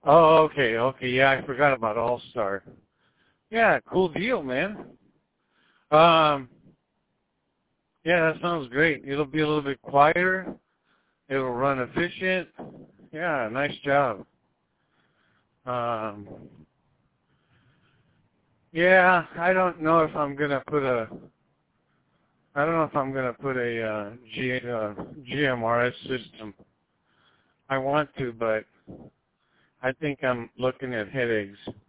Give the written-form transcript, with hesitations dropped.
Oh, okay, okay. Yeah, I forgot about All-Star. Yeah, cool deal, man. Um, yeah, that sounds great. It'll be a little bit quieter. It'll run efficient. Yeah, nice job. Um, yeah, I don't know if I'm gonna put a. I don't know if I'm gonna put a GMRS system. I want to, but I think I'm looking at headaches.